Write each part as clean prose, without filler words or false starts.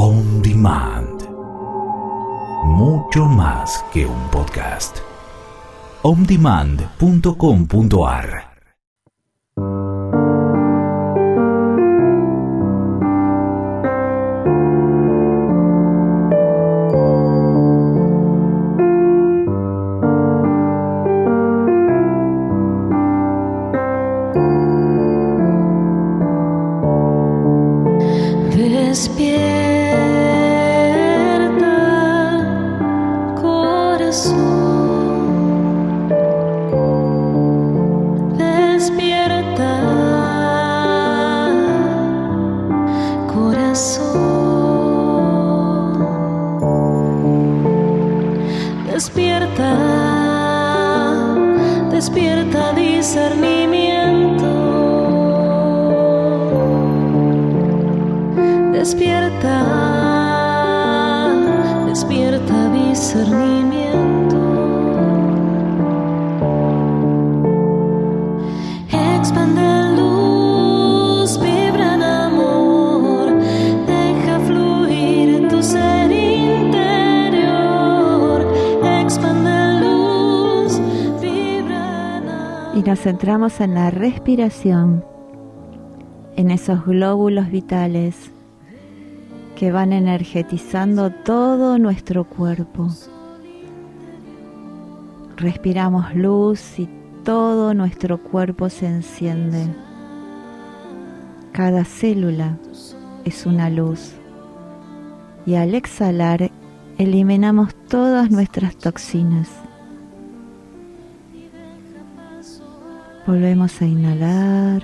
On Demand. Mucho más que un podcast. ondemand.com.ar. Despierta discernimiento, despierta discernimiento. Expande luz, vibra en amor, deja fluir tu ser interior. Expande luz, vibra en amor. Y nos centramos en la respiración, en esos glóbulos vitales que van energetizando todo nuestro cuerpo. Respiramos luz y todo nuestro cuerpo se enciende. Cada célula es una luz. Y al exhalar, eliminamos todas nuestras toxinas. Volvemos a inhalar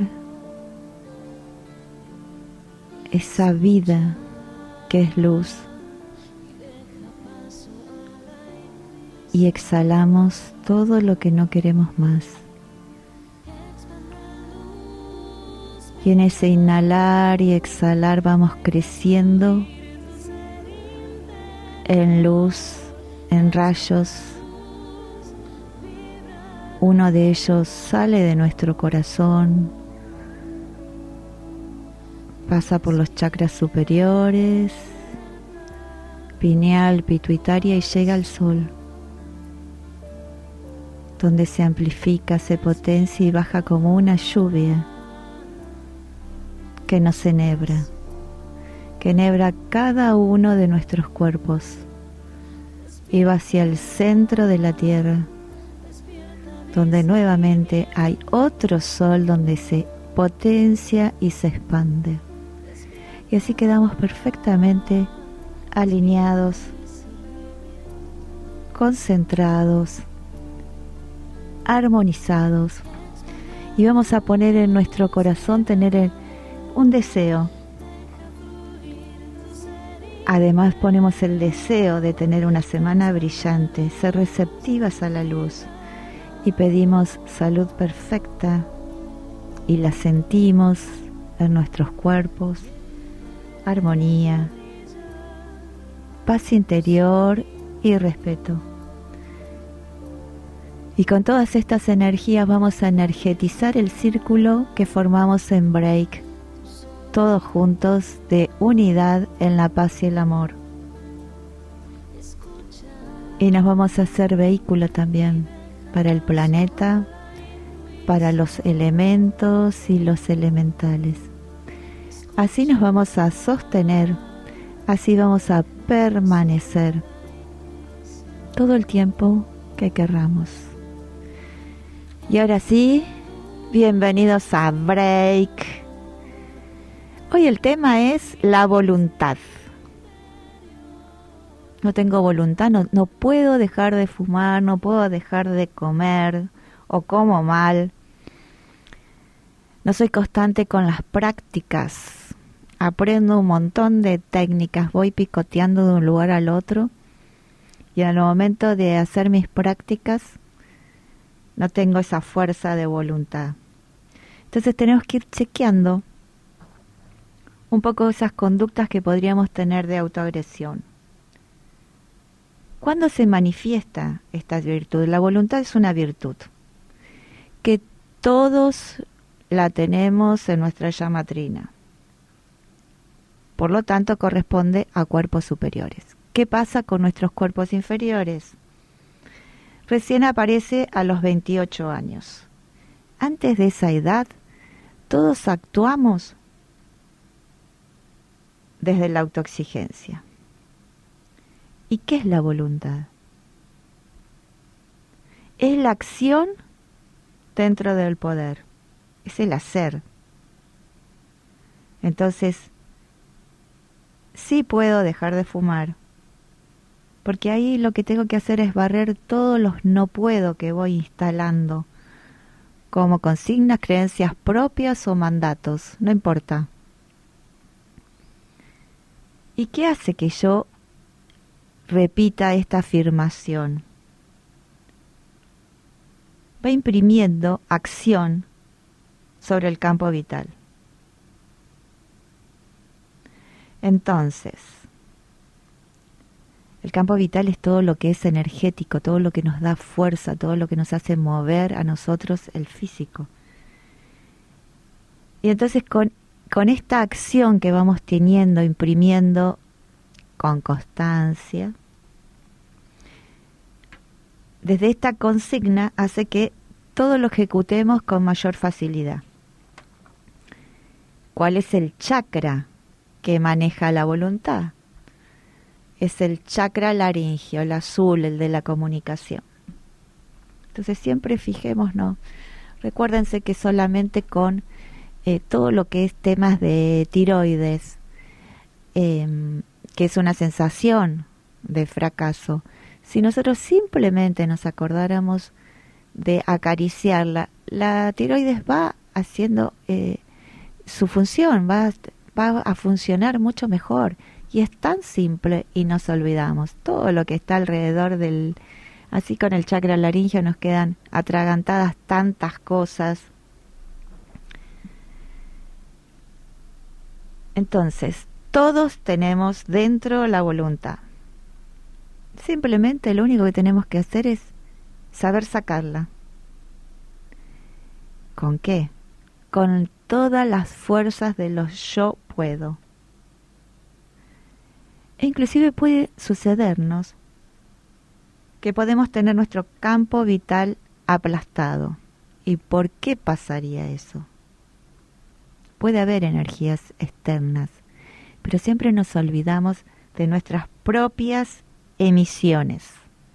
esa vida que es luz, y exhalamos todo lo que no queremos más. Y en ese inhalar y exhalar vamos creciendo en luz, en rayos. Uno de ellos sale de nuestro corazón, pasa por los chakras superiores, pineal, pituitaria, y llega al sol, donde se amplifica, se potencia y baja como una lluvia que nos enhebra, que enhebra cada uno de nuestros cuerpos y va hacia el centro de la tierra, donde nuevamente hay otro sol donde se potencia y se expande. Y así quedamos perfectamente alineados, concentrados, armonizados. Y vamos a poner en nuestro corazón tener un deseo. Además ponemos el deseo de tener una semana brillante, ser receptivas a la luz. Y pedimos salud perfecta y la sentimos en nuestros cuerpos. Armonía, paz interior y respeto. Y con todas estas energías vamos a energetizar el círculo que formamos en Break, todos juntos, de unidad en la paz y el amor. Y nos vamos a hacer vehículo también para el planeta, para los elementos y los elementales. Así nos vamos a sostener, así vamos a permanecer todo el tiempo que querramos. Y ahora sí, bienvenidos a Break. Hoy el tema es la voluntad. No tengo voluntad, no puedo dejar de fumar, no puedo dejar de comer o como mal. No soy constante con las prácticas. Aprendo un montón de técnicas, voy picoteando de un lugar al otro y en el momento de hacer mis prácticas no tengo esa fuerza de voluntad. Entonces tenemos que ir chequeando un poco esas conductas que podríamos tener de autoagresión. ¿Cuándo se manifiesta esta virtud? La voluntad es una virtud que todos la tenemos en nuestra llama trina. por lo tanto corresponde a cuerpos superiores. ¿Qué pasa con nuestros cuerpos inferiores? Recién aparece a los 28 años. Antes de esa edad, todos actuamos desde la autoexigencia. ¿Y qué es la voluntad? Es la acción dentro del poder, es el hacer. Entonces, sí puedo dejar de fumar, porque ahí lo que tengo que hacer es barrer todos los no puedo que voy instalando, como consignas, creencias propias o mandatos, no importa. ¿Y qué hace que yo repita esta afirmación? Va imprimiendo acción sobre el campo vital. Entonces, el campo vital es todo lo que es energético, todo lo que nos da fuerza, todo lo que nos hace mover a nosotros el físico. Y entonces con esta acción que vamos teniendo, imprimiendo con constancia, desde esta consigna hace que todo lo ejecutemos con mayor facilidad. ¿Cuál es el chakra que maneja la voluntad? Es el chakra laríngeo, el azul, el de la comunicación. Entonces siempre fijémonos, recuérdense que solamente con todo lo que es temas de tiroides, que es una sensación de fracaso, si nosotros simplemente nos acordáramos de acariciarla, la tiroides va haciendo su función, va a funcionar mucho mejor. Y es tan simple y nos olvidamos. Todo lo que está alrededor del... Así con el chakra laríngeo nos quedan atragantadas tantas cosas. Entonces, todos tenemos dentro la voluntad. Simplemente lo único que tenemos que hacer es saber sacarla. ¿Con qué? Con todas las fuerzas de los yo puedo. E inclusive puede sucedernos que podemos tener nuestro campo vital aplastado. ¿Y por qué pasaría eso? Puede haber energías externas, pero siempre nos olvidamos de nuestras propias emisiones.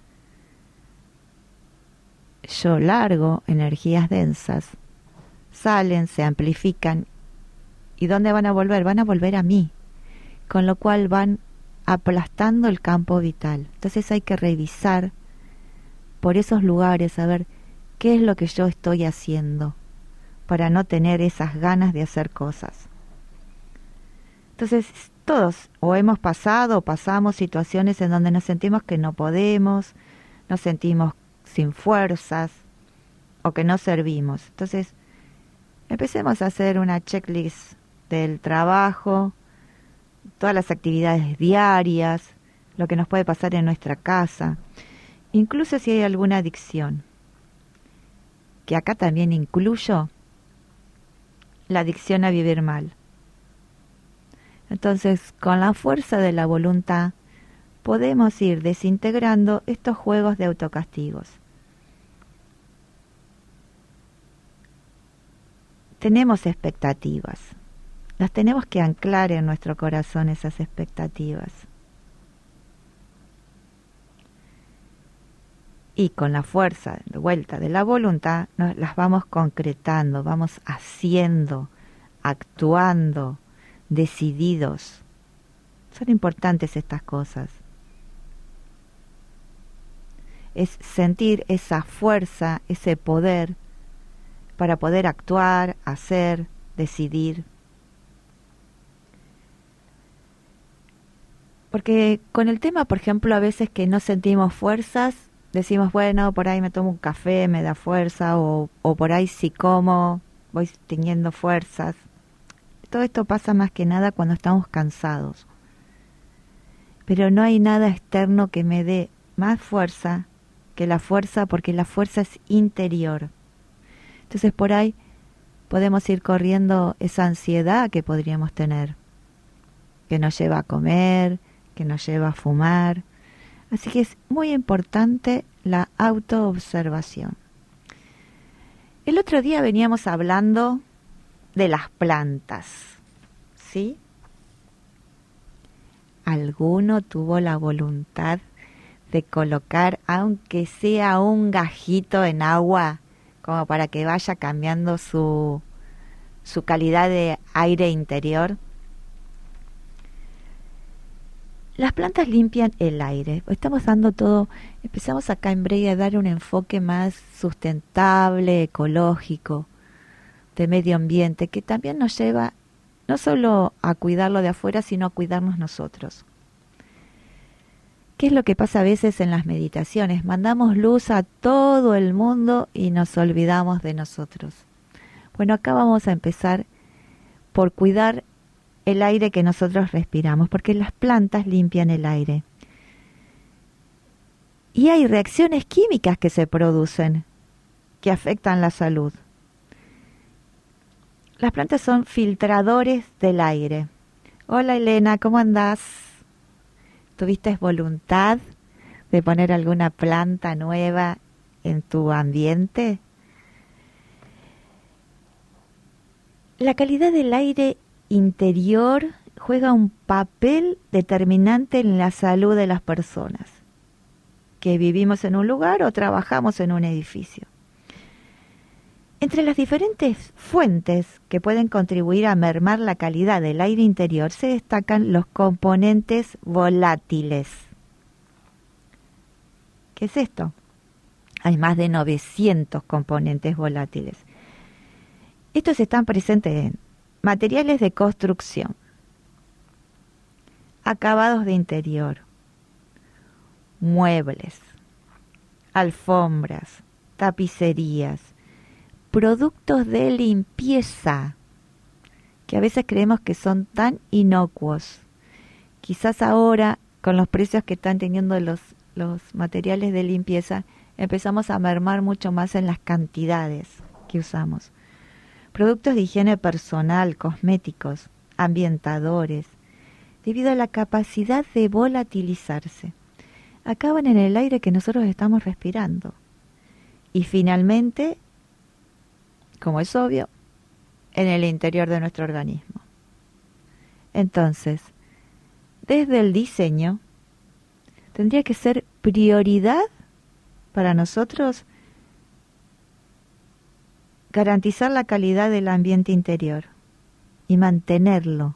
Yo largo energías densas, salen, se amplifican, ¿y dónde van a volver? Van a volver a mí, con lo cual van aplastando el campo vital. Entonces hay que revisar por esos lugares, a ver qué es lo que yo estoy haciendo para no tener esas ganas de hacer cosas. Entonces todos o hemos pasado o pasamos situaciones en donde nos sentimos que no podemos, nos sentimos sin fuerzas o que no servimos. Entonces empecemos a hacer una checklist del trabajo, todas las actividades diarias, lo que nos puede pasar en nuestra casa, incluso si hay alguna adicción, que acá también incluyo la adicción a vivir mal. Entonces, con la fuerza de la voluntad, podemos ir desintegrando estos juegos de autocastigos. Tenemos expectativas. Las tenemos que anclar en nuestro corazón, esas expectativas. Y con la fuerza de vuelta de la voluntad, las vamos concretando, vamos haciendo, actuando, decididos. Son importantes estas cosas. Es sentir esa fuerza, ese poder, para poder actuar, hacer, decidir. Porque con el tema, por ejemplo, a veces que no sentimos fuerzas, decimos, bueno, por ahí me tomo un café, me da fuerza, o por ahí si como, voy teniendo fuerzas. Todo esto pasa más que nada cuando estamos cansados. Pero no hay nada externo que me dé más fuerza que la fuerza, porque la fuerza es interior. Entonces por ahí podemos ir corriendo esa ansiedad que podríamos tener. que nos lleva a comer, que nos lleva a fumar. Así que es muy importante la autoobservación. El otro día veníamos hablando de las plantas, ¿sí? ¿Alguno tuvo la voluntad de colocar, aunque sea un gajito en agua, como para que vaya cambiando su calidad de aire interior? Las plantas limpian el aire. Empezamos acá en Breya a dar un enfoque más sustentable, ecológico, de medio ambiente, que también nos lleva no solo a cuidarlo de afuera, sino a cuidarnos nosotros. ¿Qué es lo que pasa a veces en las meditaciones? Mandamos luz a todo el mundo y nos olvidamos de nosotros. Bueno, acá vamos a empezar por cuidar el aire que nosotros respiramos, porque las plantas limpian el aire. Y hay reacciones químicas que se producen que afectan la salud. Las plantas son filtradores del aire. Hola Elena, ¿cómo andás? ¿Tuviste voluntad de poner alguna planta nueva en tu ambiente? La calidad del aire interior juega un papel determinante en la salud de las personas que vivimos en un lugar o trabajamos en un edificio. Entre las diferentes fuentes que pueden contribuir a mermar la calidad del aire interior se destacan los componentes volátiles. ¿Qué es esto? Hay más de 900 componentes volátiles. Estos están presentes en materiales de construcción, acabados de interior, muebles, alfombras, tapicerías, productos de limpieza, que a veces creemos que son tan inocuos. Quizás ahora, con los precios que están teniendo los materiales de limpieza, empezamos a mermar mucho más en las cantidades que usamos. Productos de higiene personal, cosméticos, ambientadores, debido a la capacidad de volatilizarse, acaban en el aire que nosotros estamos respirando. Y finalmente, como es obvio, en el interior de nuestro organismo. Entonces, desde el diseño, tendría que ser prioridad para nosotros garantizar la calidad del ambiente interior y mantenerlo.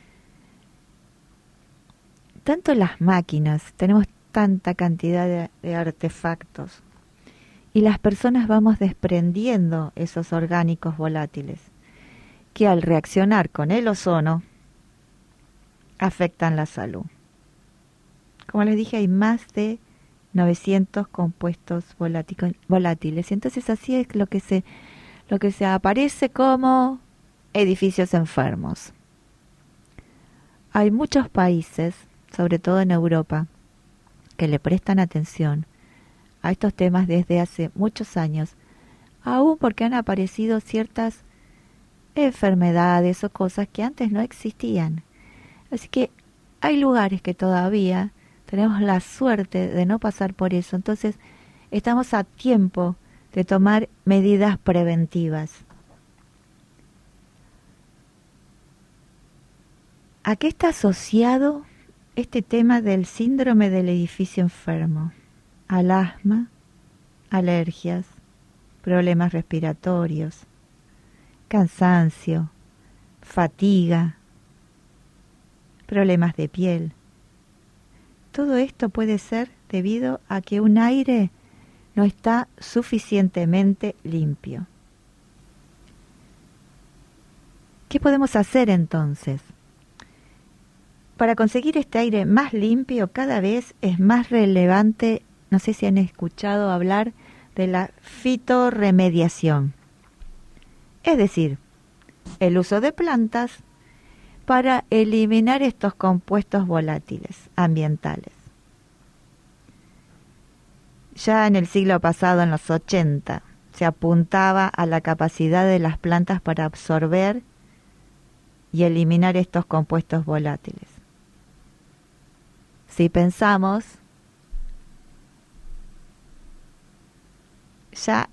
Tanto las máquinas, tenemos tanta cantidad de artefactos, y las personas vamos desprendiendo esos orgánicos volátiles, que al reaccionar con el ozono, afectan la salud. Como les dije, hay más de 900 compuestos volátiles. Y entonces así es lo que se aparece como edificios enfermos. Hay muchos países, sobre todo en Europa, que le prestan atención a estos temas desde hace muchos años, aún porque han aparecido ciertas enfermedades o cosas que antes no existían. Así que hay lugares que todavía tenemos la suerte de no pasar por eso. Entonces estamos a tiempo de tomar medidas preventivas. ¿A qué está asociado este tema del síndrome del edificio enfermo? Al asma, alergias, problemas respiratorios, cansancio, fatiga, problemas de piel. Todo esto puede ser debido a que un aire no está suficientemente limpio. ¿Qué podemos hacer entonces? Para conseguir este aire más limpio, cada vez es más relevante, no sé si han escuchado hablar de la fitorremediación. Es decir, el uso de plantas para eliminar estos compuestos volátiles ambientales. Ya en el siglo pasado, en los 80, se apuntaba a la capacidad de las plantas para absorber y eliminar estos compuestos volátiles. si pensamos, ya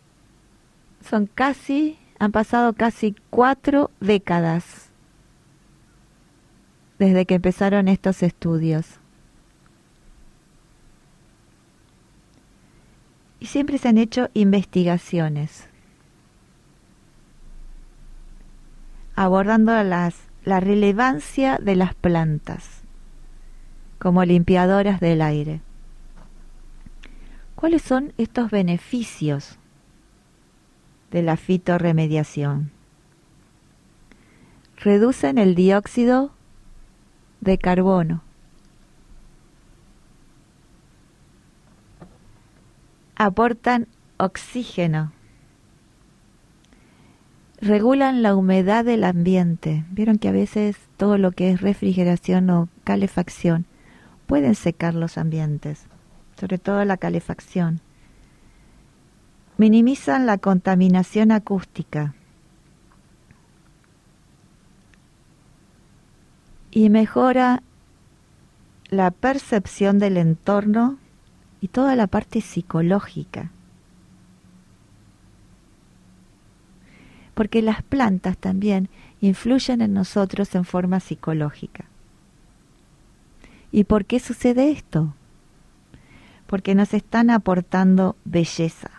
han pasado casi 4 décadas desde que empezaron estos estudios. Y siempre se han hecho investigaciones abordando la relevancia de las plantas como limpiadoras del aire. ¿Cuáles son estos beneficios de la fitorremediación? Reducen el dióxido de carbono, aportan oxígeno, regulan la humedad del ambiente. Vieron que a veces todo lo que es refrigeración o calefacción pueden secar los ambientes, sobre todo la calefacción. Minimizan la contaminación acústica y mejora la percepción del entorno y toda la parte psicológica. Porque las plantas también influyen en nosotros en forma psicológica. ¿Y por qué sucede esto? Porque nos están aportando belleza.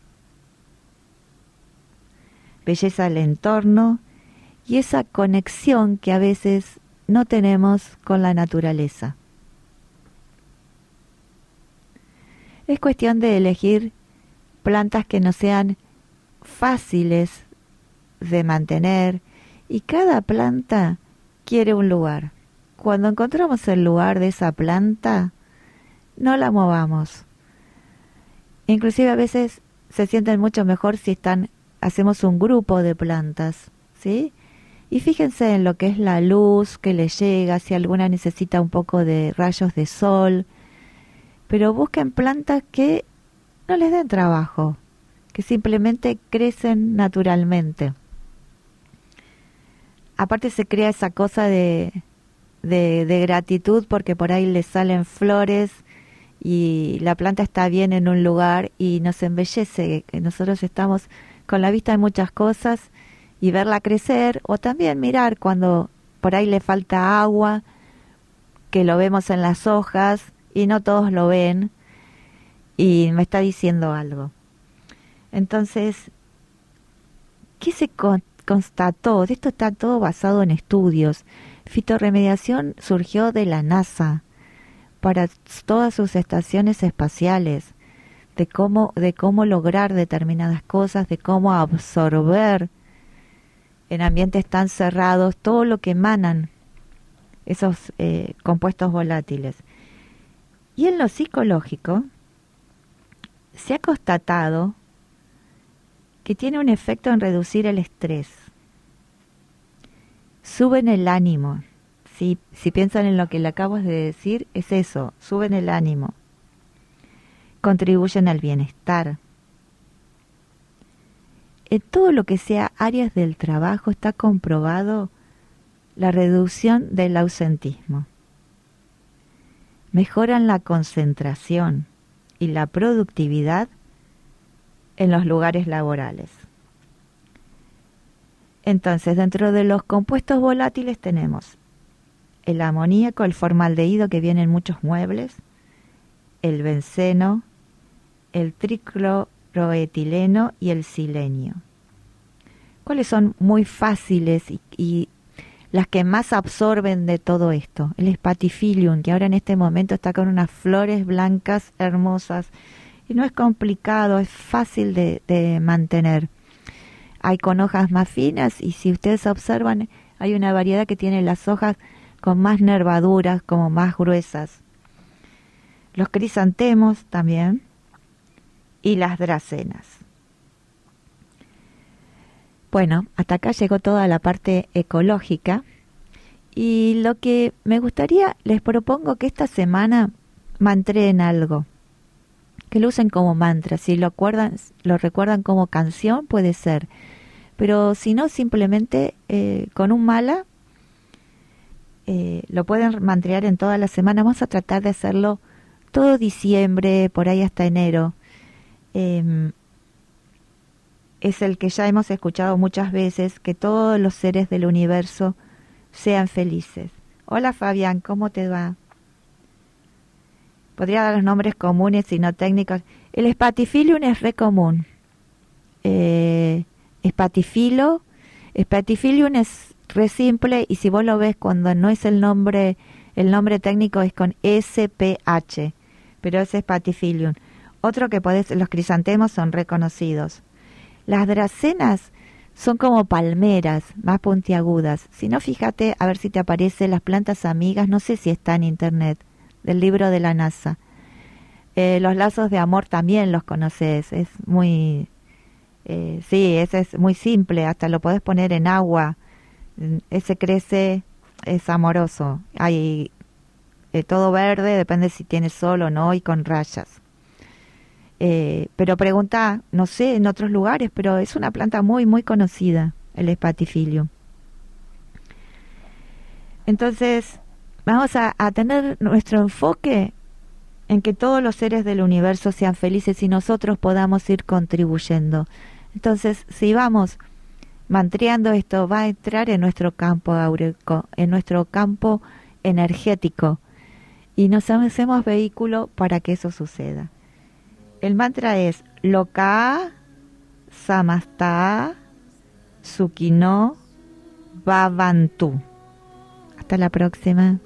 Belleza al entorno y esa conexión que a veces no tenemos con la naturaleza. Es cuestión de elegir plantas que no sean fáciles de mantener y cada planta quiere un lugar. Cuando encontramos el lugar de esa planta, no la movamos. Inclusive a veces se sienten mucho mejor si hacemos un grupo de plantas, ¿sí? Y fíjense en lo que es la luz que les llega, si alguna necesita un poco de rayos de sol, pero busquen plantas que no les den trabajo, que simplemente crecen naturalmente. Aparte se crea esa cosa de gratitud porque por ahí les salen flores y la planta está bien en un lugar y nos embellece. Nosotros estamos con la vista en muchas cosas y verla crecer, o también mirar cuando por ahí le falta agua, que lo vemos en las hojas y no todos lo ven y me está diciendo algo. Entonces, ¿qué se constató? De esto está todo basado en estudios. Fitorremediación surgió de la NASA para todas sus estaciones espaciales, de cómo lograr determinadas cosas, de cómo absorber en ambientes tan cerrados todo lo que emanan esos compuestos volátiles. Y en lo psicológico se ha constatado que tiene un efecto en reducir el estrés. Suben el ánimo. Si piensan en lo que le acabo de decir, es eso, suben el ánimo. Contribuyen al bienestar. En todo lo que sea áreas del trabajo está comprobado la reducción del ausentismo. Mejoran la concentración y la productividad en los lugares laborales. Entonces, dentro de los compuestos volátiles tenemos el amoníaco, el formaldehído que viene en muchos muebles, el benceno, el tricloroetileno y el selenio. ¿Cuáles son muy fáciles y las que más absorben de todo esto? El Spathiphyllum, que ahora en este momento está con unas flores blancas hermosas y no es complicado, es fácil de mantener. Hay con hojas más finas y si ustedes observan hay una variedad que tiene las hojas con más nervaduras, como más gruesas. Los crisantemos también y las dracenas. Bueno, hasta acá llegó toda la parte ecológica y lo que me gustaría, les propongo que esta semana mantreen algo, que lo usen como mantra. Si lo recuerdan como canción, puede ser, pero si no, simplemente con un mala lo pueden mantrear en toda la semana. Vamos a tratar de hacerlo todo diciembre, por ahí hasta enero. Es el que ya hemos escuchado muchas veces, que todos los seres del universo sean felices. Hola Fabián, ¿cómo te va? Podría dar los nombres comunes y no técnicos. El Spatifilium es re común. Spatifilium es re simple, y si vos lo ves cuando no es el nombre técnico es con SPH, pero es Spatifilium. Otro que los crisantemos son reconocidos. Las dracenas son como palmeras, más puntiagudas. Si no, fíjate a ver si te aparecen las plantas amigas, no sé si está en internet, del libro de la NASA. Los lazos de amor también los conoces, es muy... sí, ese es muy simple, hasta lo podés poner en agua. Ese crece, es amoroso. Hay todo verde, depende si tiene sol o no, y con rayas. Pero pregunta, no sé, en otros lugares, pero es una planta muy, muy conocida, el Spatifilium. Entonces, vamos a tener nuestro enfoque en que todos los seres del universo sean felices y nosotros podamos ir contribuyendo. Entonces, si vamos mantreando esto, va a entrar en nuestro campo áurico, en nuestro campo energético, y nos hacemos vehículo para que eso suceda. El mantra es Loka Samasta Sukhino Bhavantu. Hasta la próxima.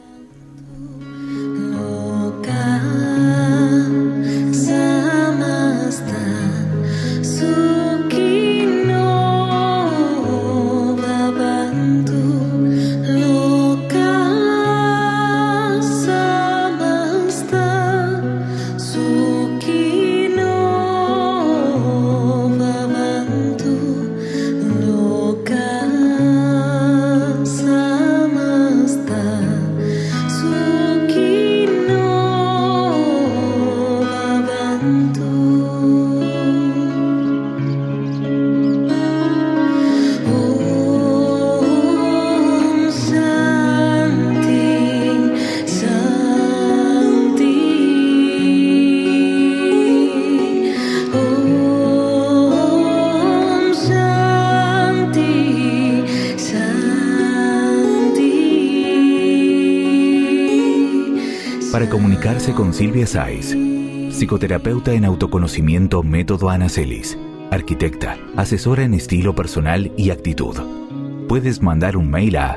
Para comunicarse con Silvia Sáiz, psicoterapeuta en autoconocimiento método Anacelis, arquitecta, asesora en estilo personal y actitud. Puedes mandar un mail a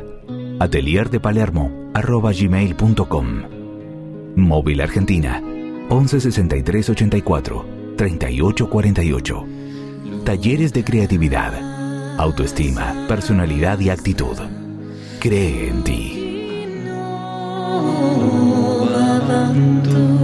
atelierdepalermo@gmail.com. Móvil Argentina 11 63 84 38 48. Talleres de creatividad, autoestima, personalidad y actitud. Cree en ti. Bhavantu.